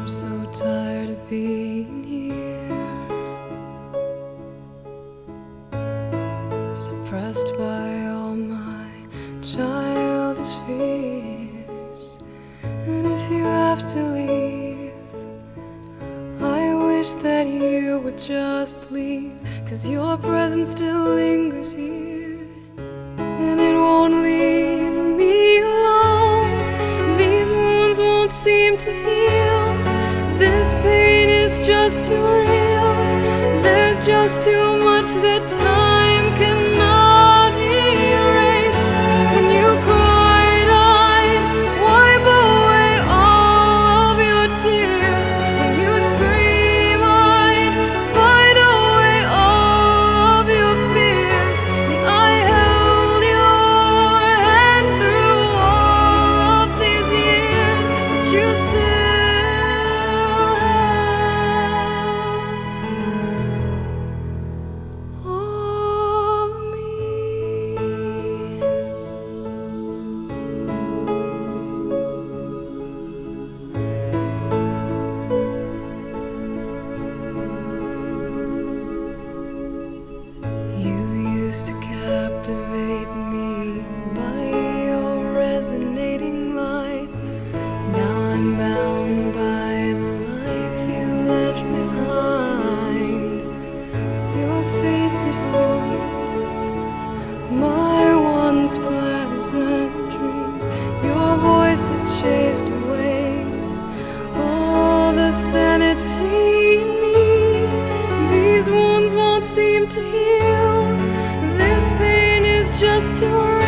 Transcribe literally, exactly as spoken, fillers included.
so tired of being here, suppressed by all my childish fears. And if you have to leave, I wish that you would just leave, 'cause your presence still lingers here, and it won't leave me alone. These wounds won't seem to heal. This pain is just too real. There's just too much that time cannot erase. When you cried, I'd wipe away all of your tears. When you scream, I'd fight away all of your fears. And I held your hand through all of these years, but you still to captivate me by your resonating light. Now I'm bound by the life you left behind. Your face, it haunts my once pleasant dreams. Your voice, it chased away all the sanity in me. These wounds won't seem to heal. This pain is just too